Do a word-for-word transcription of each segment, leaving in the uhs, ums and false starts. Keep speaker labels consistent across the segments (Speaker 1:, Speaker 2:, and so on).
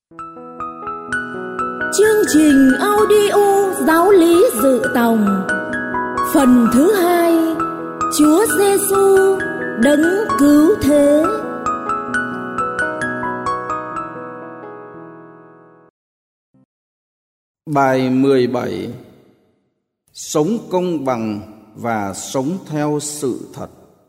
Speaker 1: Chương trình audio giáo lý dự tòng phần thứ hai, Chúa Giêsu đấng cứu thế.
Speaker 2: Bài mười bảy. Sống công bằng và sống theo sự thật.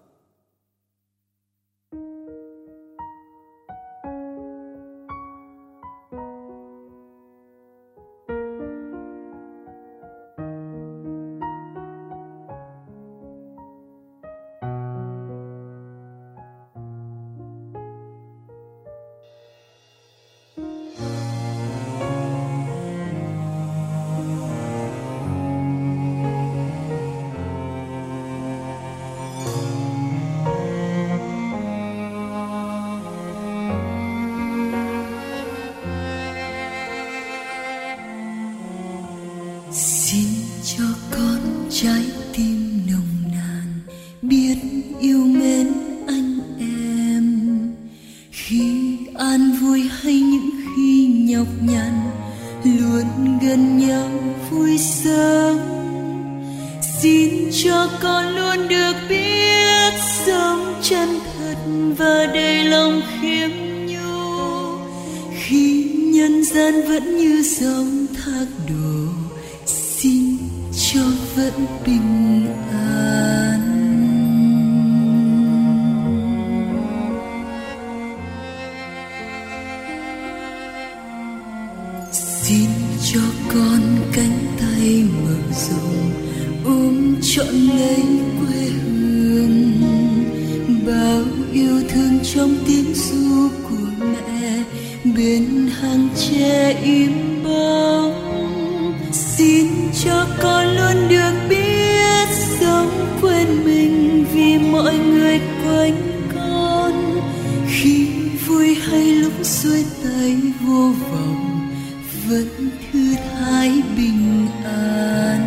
Speaker 3: Xin cho con trái tim nồng nàn biết yêu mến anh em, khi an vui hay những khi nhọc nhằn luôn gần nhau vui sống. Xin cho con luôn được biết sống chân thật và đầy lòng khiêm nhu, khi nhân gian vẫn như dòng thác đổ. Xin cho vẫn bình an. Xin cho con cánh tay mở rộng ôm trọn lấy quê hương, bao yêu thương trong tiếng ru của mẹ bên hàng tre im bóng. Xin cho con luôn được biết sống quên mình vì mọi người quanh con, khi vui hay lúc xuôi tay vô vọng vẫn thư thái bình an.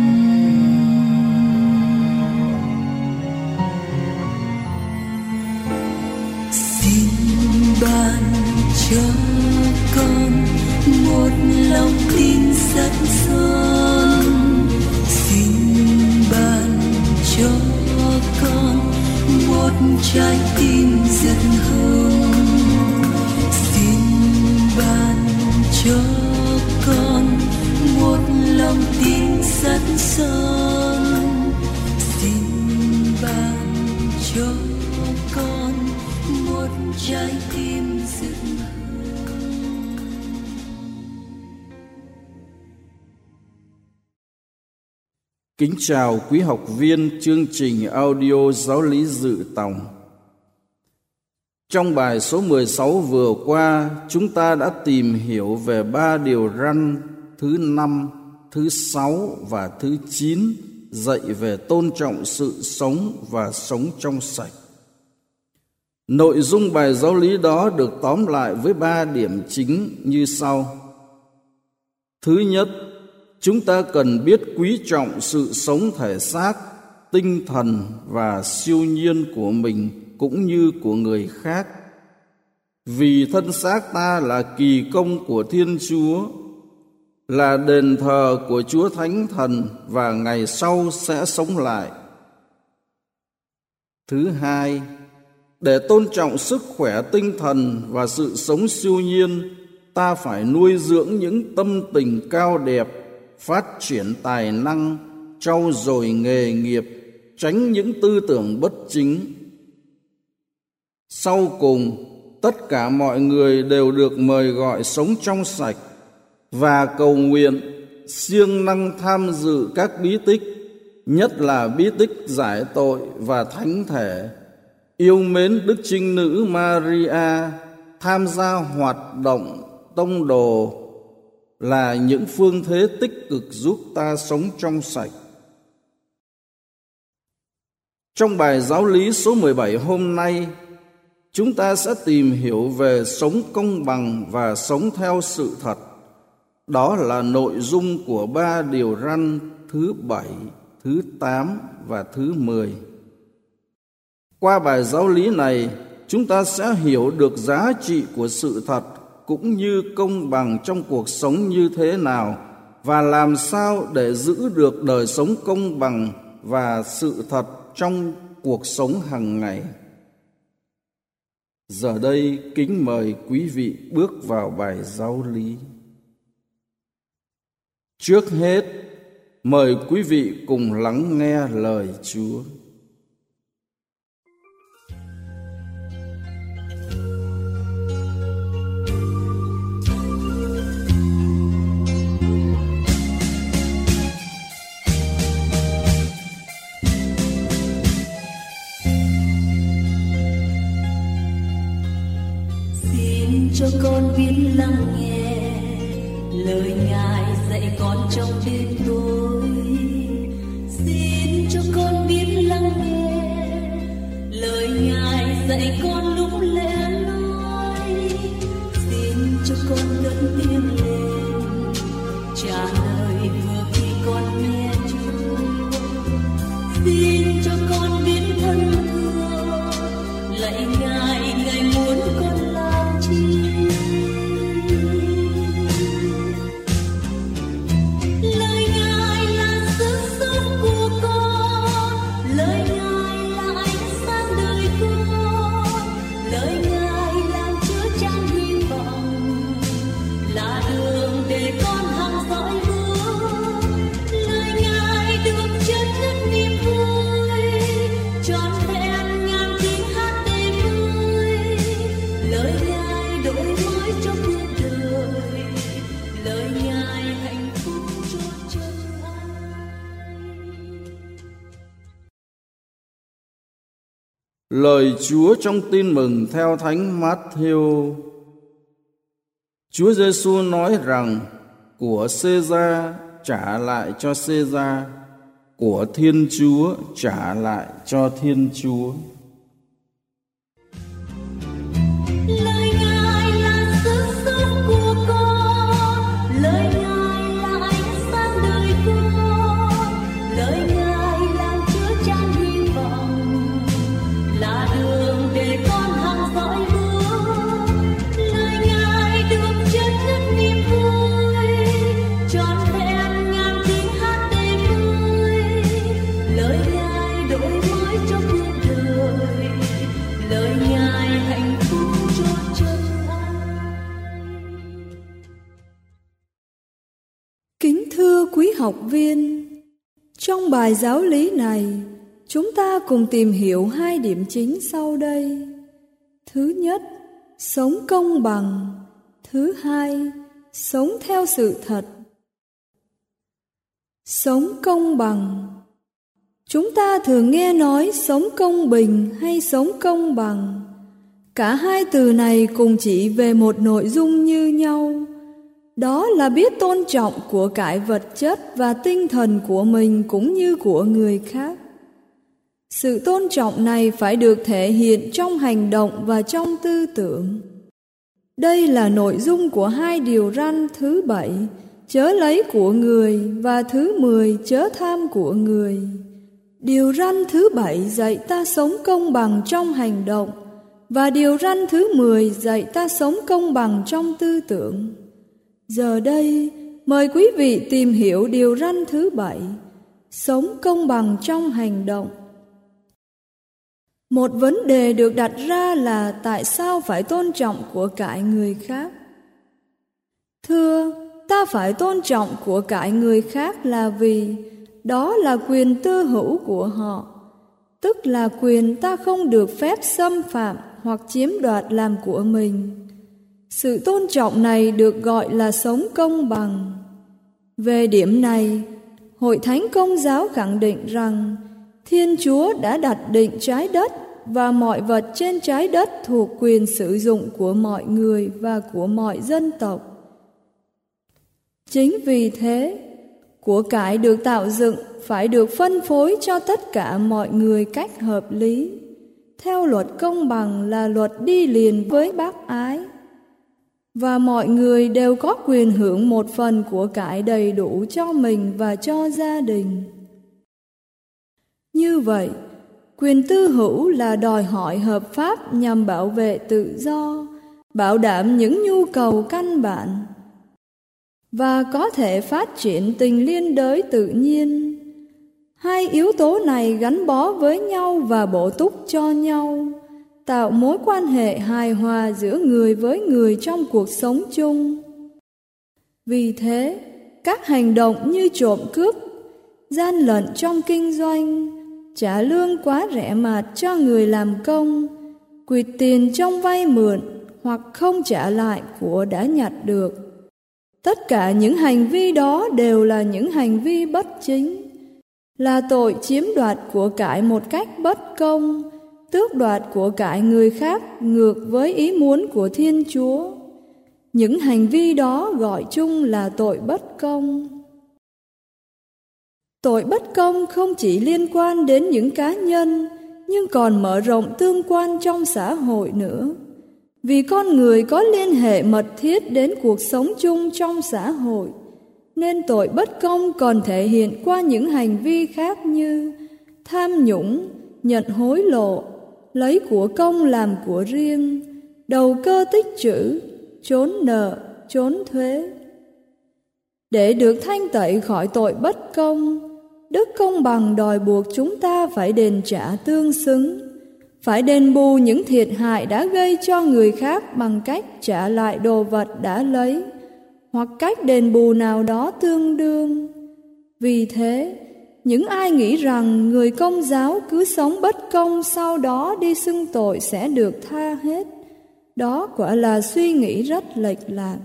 Speaker 3: Xin ban cho con một lòng tin rất son, xin ban cho con một trái tim rất hồng, xin ban cho con một lòng tin rất son, xin ban cho con một trái tim rất hồng.
Speaker 2: Kính chào quý học viên chương trình audio giáo lý dự tòng. Trong bài số mười sáu vừa qua, chúng ta đã tìm hiểu về ba điều răn thứ năm, thứ sáu và thứ chín dạy về tôn trọng sự sống và sống trong sạch. Nội dung bài giáo lý đó được tóm lại với ba điểm chính như sau. Thứ nhất, chúng ta cần biết quý trọng sự sống thể xác, tinh thần và siêu nhiên của mình cũng như của người khác. Vì thân xác ta là kỳ công của Thiên Chúa, là đền thờ của Chúa Thánh Thần và ngày sau sẽ sống lại. Thứ hai, để tôn trọng sức khỏe tinh thần và sự sống siêu nhiên, ta phải nuôi dưỡng những tâm tình cao đẹp, phát triển tài năng, trau dồi nghề nghiệp, tránh những tư tưởng bất chính. Sau cùng, tất cả mọi người đều được mời gọi sống trong sạch và cầu nguyện, siêng năng tham dự các bí tích, nhất là bí tích giải tội và thánh thể, yêu mến Đức Trinh Nữ Maria, tham gia hoạt động tông đồ, là những phương thế tích cực giúp ta sống trong sạch. Trong bài giáo lý số mười bảy hôm nay, chúng ta sẽ tìm hiểu về sống công bằng và sống theo sự thật. Đó là nội dung của ba điều răn thứ bảy, thứ tám và thứ mười. Qua bài giáo lý này, chúng ta sẽ hiểu được giá trị của sự thật cũng như công bằng trong cuộc sống như thế nào, và làm sao để giữ được đời sống công bằng và sự thật trong cuộc sống hàng ngày. Giờ đây, kính mời quý vị bước vào bài giáo lý. Trước hết, mời quý vị cùng lắng nghe lời Chúa.
Speaker 3: Cho con biết lắng nghe lời Ngài dạy con trong đêm tối. Xin cho con biết lắng nghe lời Ngài dạy con lúc lẽ loi. Xin cho con lớn tiếng lên trả lời vừa khi con nghe Chúa. Xin cho con biết thân thương lạy Ngài, Ngài muốn con làm chi. Lời Ngài là sức sống của con, lời Ngài là ánh sáng đời con, lời Ngài làm chứa chan hy vọng, là đường để con hằng dõi bước. Lời Ngài được chất ngất niềm vui, trọn vẹn ngàn tiếng hát tươi vui. Lời Ngài đổi mới cho cuộc đời, lời Ngài hạnh phúc cho chân ai.
Speaker 2: Lời Chúa trong Tin mừng theo Thánh Mát-thêu. Chúa Giêsu nói rằng: của Xê-ra trả lại cho Xê-ra, của Thiên Chúa trả lại cho Thiên Chúa.
Speaker 3: Lời Ngài là sức sống của con, lời Ngài là ánh sáng đời con, lời Ngài làm chứa chan hy vọng, là đường để con hằng dõi bước. Lời Ngài được chất ngất niềm vui, trọn vẹn ngàn tiếng hát tươi vui. Lời Ngài đổi mới cho cuộc đời, lời Ngài hạnh phúc cho chân ai.
Speaker 1: Kính thưa quý học viên, trong bài giáo lý này, chúng ta cùng tìm hiểu hai điểm chính sau đây. Thứ nhất, sống công bằng. Thứ hai, sống theo sự thật. Sống công bằng. Chúng ta thường nghe nói sống công bình hay sống công bằng. Cả hai từ này cùng chỉ về một nội dung như nhau. Đó là biết tôn trọng của cải vật chất và tinh thần của mình cũng như của người khác. Sự tôn trọng này phải được thể hiện trong hành động và trong tư tưởng. Đây là nội dung của hai điều răn thứ bảy, chớ lấy của người, và thứ mười, chớ tham của người. Điều răn thứ bảy dạy ta sống công bằng trong hành động, và điều răn thứ mười dạy ta sống công bằng trong tư tưởng. Giờ đây, mời quý vị tìm hiểu điều răn thứ bảy, sống công bằng trong hành động. Một vấn đề được đặt ra là tại sao phải tôn trọng của cải người khác? Thưa, ta phải tôn trọng của cải người khác là vì đó là quyền tư hữu của họ, tức là quyền ta không được phép xâm phạm hoặc chiếm đoạt làm của mình. Sự tôn trọng này được gọi là sống công bằng. Về điểm này, Hội Thánh Công giáo khẳng định rằng Thiên Chúa đã đặt định trái đất và mọi vật trên trái đất thuộc quyền sử dụng của mọi người và của mọi dân tộc. Chính vì thế, của cải được tạo dựng phải được phân phối cho tất cả mọi người cách hợp lý. Theo luật công bằng là luật đi liền với bác ái. Và mọi người đều có quyền hưởng một phần của cải đầy đủ cho mình và cho gia đình. Như vậy, quyền tư hữu là đòi hỏi hợp pháp nhằm bảo vệ tự do, bảo đảm những nhu cầu căn bản và có thể phát triển tình liên đới tự nhiên. Hai yếu tố này gắn bó với nhau và bổ túc cho nhau, tạo mối quan hệ hài hòa giữa người với người trong cuộc sống chung. Vì thế, các hành động như trộm cướp, gian lận trong kinh doanh, trả lương quá rẻ mạt cho người làm công, quỵt tiền trong vay mượn hoặc không trả lại của đã nhặt được, tất cả những hành vi đó đều là những hành vi bất chính, là tội chiếm đoạt của cải một cách bất công, tước đoạt của cải người khác ngược với ý muốn của Thiên Chúa. Những hành vi đó gọi chung là tội bất công. Tội bất công không chỉ liên quan đến những cá nhân, nhưng còn mở rộng tương quan trong xã hội nữa. Vì con người có liên hệ mật thiết đến cuộc sống chung trong xã hội, nên tội bất công còn thể hiện qua những hành vi khác như tham nhũng, nhận hối lộ, lấy của công làm của riêng, đầu cơ tích trữ, trốn nợ, trốn thuế. Để được thanh tẩy khỏi tội bất công, Đức công bằng đòi buộc chúng ta phải đền trả tương xứng, phải đền bù những thiệt hại đã gây cho người khác bằng cách trả lại đồ vật đã lấy, hoặc cách đền bù nào đó tương đương. Vì thế, những ai nghĩ rằng người Công giáo cứ sống bất công sau đó đi xưng tội sẽ được tha hết, đó quả là suy nghĩ rất lệch lạc.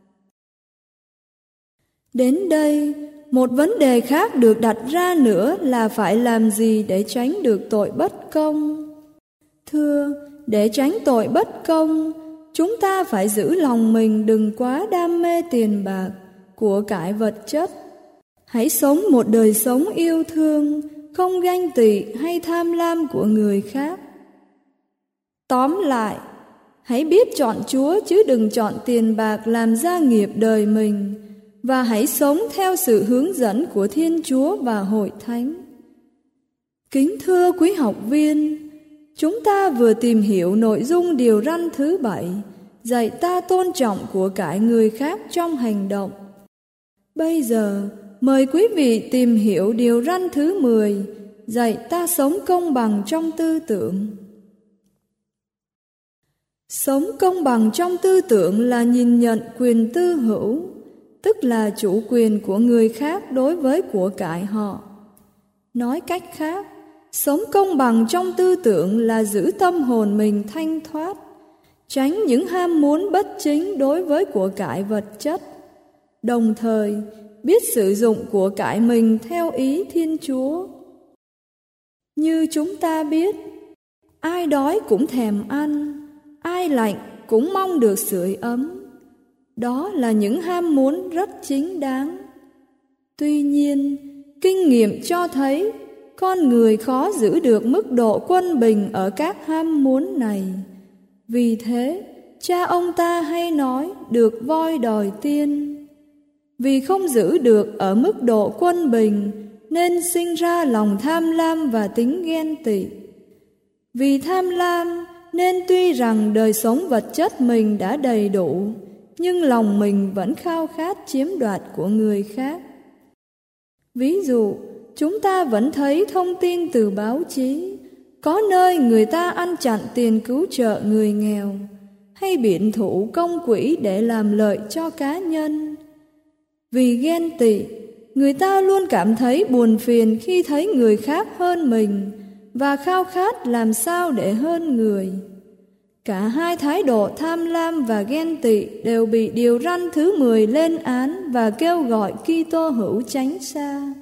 Speaker 1: Đến đây, một vấn đề khác được đặt ra nữa là phải làm gì để tránh được tội bất công. Thưa, để tránh tội bất công, chúng ta phải giữ lòng mình đừng quá đam mê tiền bạc, của cải vật chất. Hãy sống một đời sống yêu thương, không ganh tị hay tham lam của người khác. Tóm lại, hãy biết chọn Chúa chứ đừng chọn tiền bạc làm gia nghiệp đời mình, và hãy sống theo sự hướng dẫn của Thiên Chúa và Hội Thánh. Kính thưa quý học viên, chúng ta vừa tìm hiểu nội dung điều răn thứ bảy, dạy ta tôn trọng của cải người khác trong hành động. Bây giờ, mời quý vị tìm hiểu điều răn thứ mười, dạy ta sống công bằng trong tư tưởng. Sống công bằng trong tư tưởng là nhìn nhận quyền tư hữu, tức là chủ quyền của người khác đối với của cải họ. Nói cách khác, sống công bằng trong tư tưởng là giữ tâm hồn mình thanh thoát, tránh những ham muốn bất chính đối với của cải vật chất, đồng thời biết sử dụng của cải mình theo ý Thiên Chúa. Như chúng ta biết, ai đói cũng thèm ăn, ai lạnh cũng mong được sưởi ấm. Đó là những ham muốn rất chính đáng. Tuy nhiên, kinh nghiệm cho thấy con người khó giữ được mức độ quân bình ở các ham muốn này. Vì thế, cha ông ta hay nói được voi đòi tiên. Vì không giữ được ở mức độ quân bình nên sinh ra lòng tham lam và tính ghen tị. Vì tham lam nên tuy rằng đời sống vật chất mình đã đầy đủ, nhưng lòng mình vẫn khao khát chiếm đoạt của người khác. Ví dụ, chúng ta vẫn thấy thông tin từ báo chí, có nơi người ta ăn chặn tiền cứu trợ người nghèo, hay biện thủ công quỹ để làm lợi cho cá nhân. Vì ghen tị, người ta luôn cảm thấy buồn phiền khi thấy người khác hơn mình và khao khát làm sao để hơn người. Cả hai thái độ tham lam và ghen tị đều bị điều răn thứ mười lên án và kêu gọi Kitô hữu tránh xa.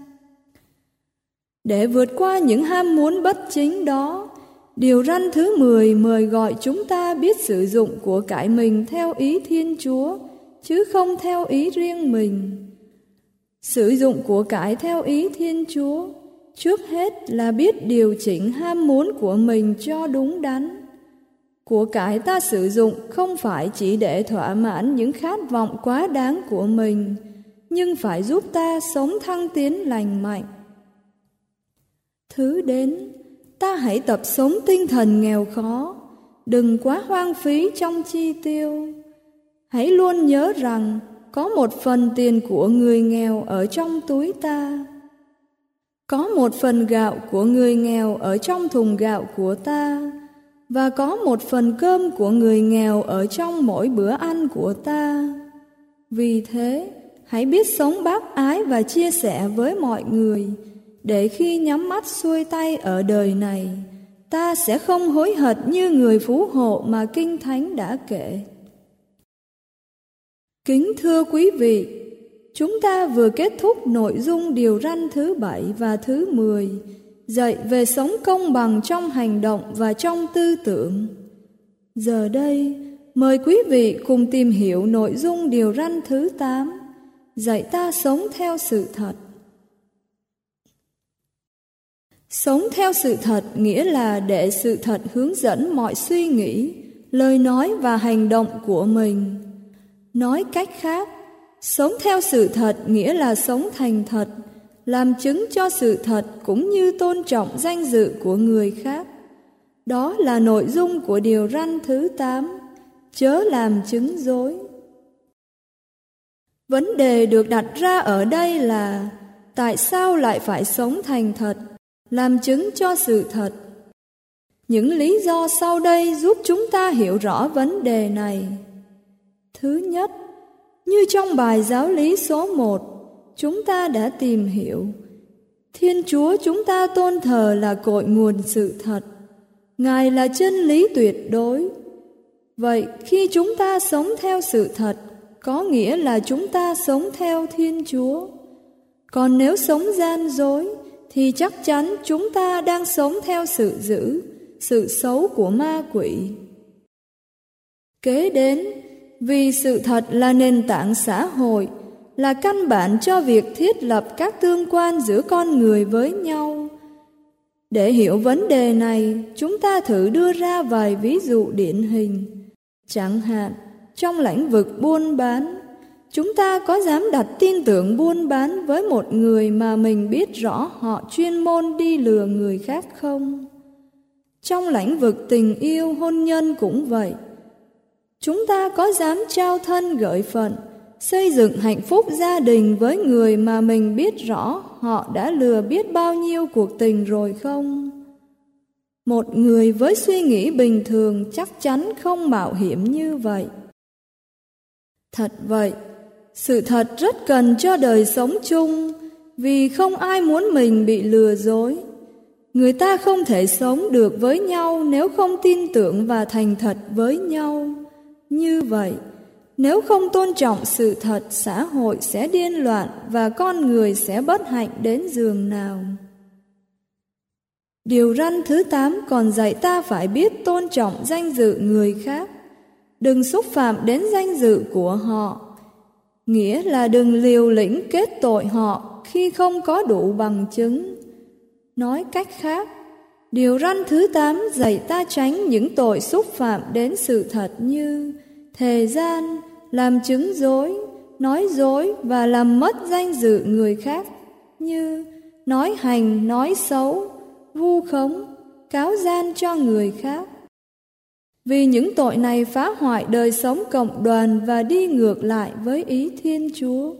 Speaker 1: Để vượt qua những ham muốn bất chính đó, điều răn thứ mười mời gọi chúng ta biết sử dụng của cải mình theo ý Thiên Chúa, chứ không theo ý riêng mình. Sử dụng của cải theo ý Thiên Chúa, trước hết là biết điều chỉnh ham muốn của mình cho đúng đắn. Của cải ta sử dụng không phải chỉ để thỏa mãn những khát vọng quá đáng của mình, nhưng phải giúp ta sống thăng tiến lành mạnh. Thứ đến, ta hãy tập sống tinh thần nghèo khó, đừng quá hoang phí trong chi tiêu. Hãy luôn nhớ rằng có một phần tiền của người nghèo ở trong túi ta. Có một phần gạo của người nghèo ở trong thùng gạo của ta, và có một phần cơm của người nghèo ở trong mỗi bữa ăn của ta. Vì thế, hãy biết sống bác ái và chia sẻ với mọi người, để khi nhắm mắt xuôi tay ở đời này, ta sẽ không hối hận như người phú hộ mà Kinh Thánh đã kể. Kính thưa quý vị, chúng ta vừa kết thúc nội dung điều răn thứ bảy và thứ mười, dạy về sống công bằng trong hành động và trong tư tưởng. Giờ đây, mời quý vị cùng tìm hiểu nội dung điều răn thứ tám, dạy ta sống theo sự thật. Sống theo sự thật nghĩa là để sự thật hướng dẫn mọi suy nghĩ, lời nói và hành động của mình. Nói cách khác, sống theo sự thật nghĩa là sống thành thật, làm chứng cho sự thật cũng như tôn trọng danh dự của người khác. Đó là nội dung của điều răn thứ tám, chớ làm chứng dối. Vấn đề được đặt ra ở đây là tại sao lại phải sống thành thật, làm chứng cho sự thật? Những lý do sau đây giúp chúng ta hiểu rõ vấn đề này. Thứ nhất, như trong bài giáo lý số một, chúng ta đã tìm hiểu, Thiên Chúa chúng ta tôn thờ là cội nguồn sự thật. Ngài là chân lý tuyệt đối. Vậy khi chúng ta sống theo sự thật, có nghĩa là chúng ta sống theo Thiên Chúa. Còn nếu sống gian dối, thì chắc chắn chúng ta đang sống theo sự dữ, sự xấu của ma quỷ. Kế đến, vì sự thật là nền tảng xã hội, là căn bản cho việc thiết lập các tương quan giữa con người với nhau. Để hiểu vấn đề này, chúng ta thử đưa ra vài ví dụ điển hình. Chẳng hạn, trong lĩnh vực buôn bán, chúng ta có dám đặt tin tưởng buôn bán với một người mà mình biết rõ họ chuyên môn đi lừa người khác không? Trong lĩnh vực tình yêu hôn nhân cũng vậy. Chúng ta có dám trao thân gửi phận, xây dựng hạnh phúc gia đình với người mà mình biết rõ họ đã lừa biết bao nhiêu cuộc tình rồi không? Một người với suy nghĩ bình thường chắc chắn không mạo hiểm như vậy. Thật vậy, sự thật rất cần cho đời sống chung, vì không ai muốn mình bị lừa dối. Người ta không thể sống được với nhau nếu không tin tưởng và thành thật với nhau. Như vậy, nếu không tôn trọng sự thật, xã hội sẽ điên loạn và con người sẽ bất hạnh đến giường nào. Điều răn thứ tám còn dạy ta phải biết tôn trọng danh dự người khác, đừng xúc phạm đến danh dự của họ, nghĩa là đừng liều lĩnh kết tội họ khi không có đủ bằng chứng. Nói cách khác, điều răn thứ tám dạy ta tránh những tội xúc phạm đến sự thật như thề gian, làm chứng dối, nói dối và làm mất danh dự người khác như nói hành, nói xấu, vu khống, cáo gian cho người khác. Vì những tội này phá hoại đời sống cộng đoàn và đi ngược lại với ý Thiên Chúa.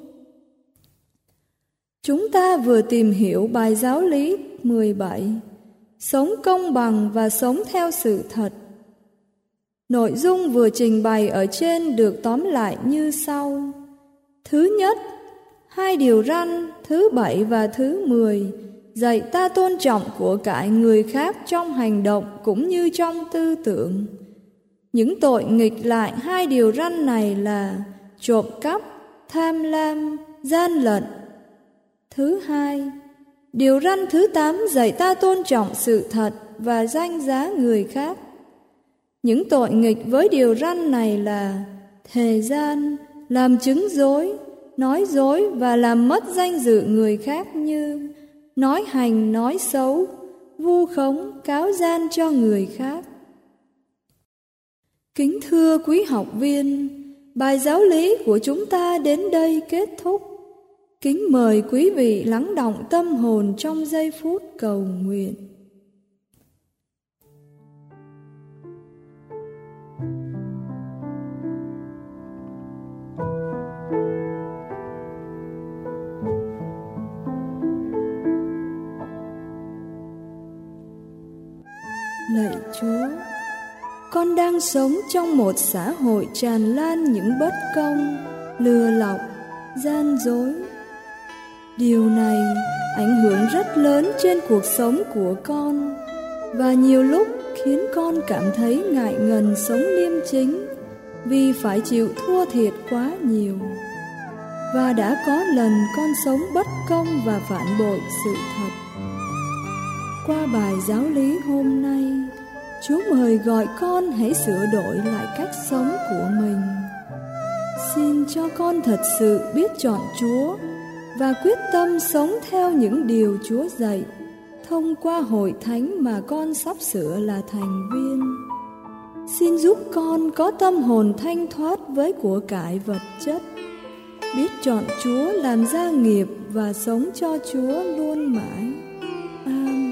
Speaker 1: Chúng ta vừa tìm hiểu bài giáo lý mười bảy, sống công bằng và sống theo sự thật. Nội dung vừa trình bày ở trên được tóm lại như sau. Thứ nhất, hai điều răn thứ bảy và thứ mười dạy ta tôn trọng của cải người khác trong hành động cũng như trong tư tưởng. Những tội nghịch lại hai điều răn này là trộm cắp, tham lam, gian lận. Thứ hai, điều răn thứ tám dạy ta tôn trọng sự thật và danh giá người khác. Những tội nghịch với điều răn này là thề gian, làm chứng dối, nói dối và làm mất danh dự người khác như nói hành, nói xấu, vu khống, cáo gian cho người khác. Kính thưa quý học viên, bài giáo lý của chúng ta đến đây kết thúc. Kính mời quý vị lắng đọng tâm hồn trong giây phút cầu nguyện. đang sống trong một xã hội tràn lan những bất công, lừa lọc, gian dối. Điều này ảnh hưởng rất lớn trên cuộc sống của con, và nhiều lúc khiến con cảm thấy ngại ngần sống liêm chính vì phải chịu thua thiệt quá nhiều. Và đã có lần con sống bất công và phản bội sự thật. Qua bài giáo lý hôm nay, Chúa mời gọi con hãy sửa đổi lại cách sống của mình. Xin cho con thật sự biết chọn Chúa và quyết tâm sống theo những điều Chúa dạy thông qua hội thánh mà con sắp sửa là thành viên. Xin giúp con có tâm hồn thanh thoát với của cải vật chất, biết chọn Chúa làm gia nghiệp và sống cho Chúa luôn mãi. Amen.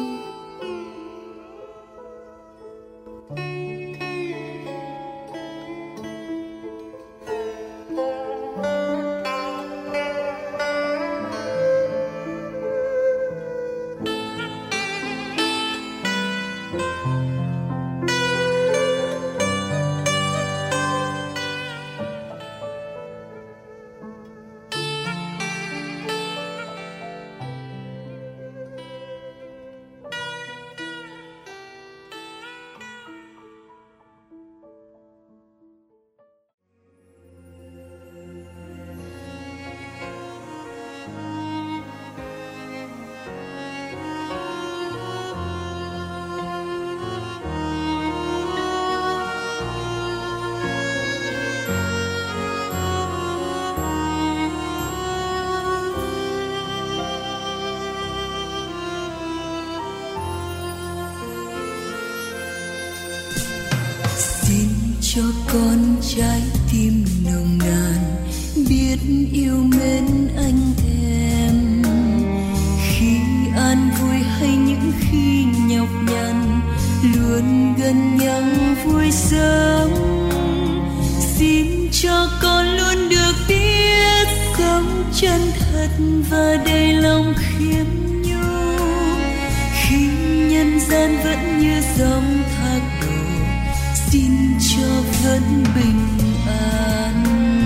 Speaker 3: Cho con trái tim nồng nàn biết yêu mến anh em, khi an vui hay những khi nhọc nhằn luôn gần nhau vui sống. Xin cho con luôn được biết sống chân thật và đầy lòng khiêm nhu, khi nhân gian vẫn như dòng thác đổ. Xin cho vẫn bình an.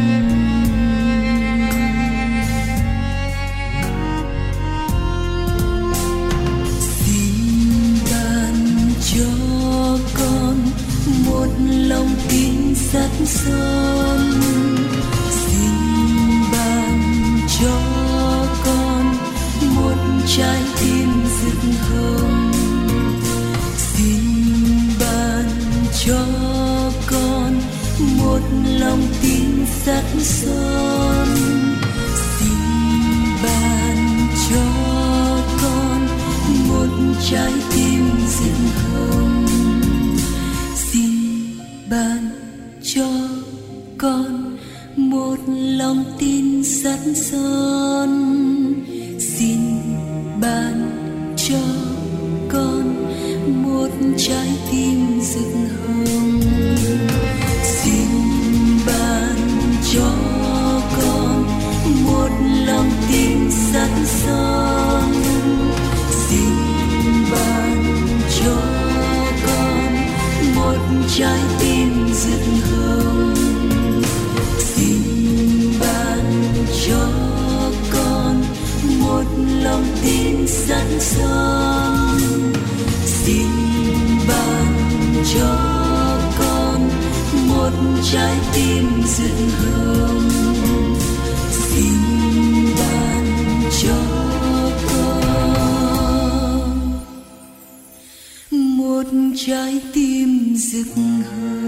Speaker 3: Xin ban cho con một lòng tin sắt son. Xin ban cho con một trái tim rực hồng. Xin ban cho con một lòng tin sắt son. Xin ban cho con một trái tim rực hồng. Xin ban cho con một lòng tin sắt son. Xin ban cho con một trái tim rực hồng. Xin ban cho con một lòng tin sắt son. Xin ban cho con một trái tim rực hồng. Xin ban cho con một lòng tin sắt son. Xin ban cho con một trái tim rực hồng. Xin ban cho con một trái tim rực hồng.